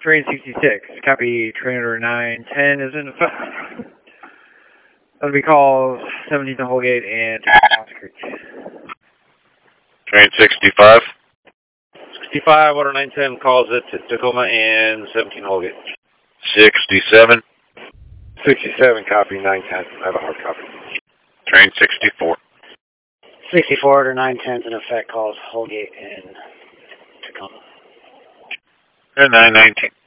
Train 66, copy. Train order 910 is in effect. That'll be calls 17 to Holgate and Mouse Creek. Train 65. 65, order 910, calls it to Tacoma and 17 Holgate. 67. 67, copy. 910. I have a hard copy. Train 64. 64, order 910's in effect, calls Holgate and Tacoma. And 919.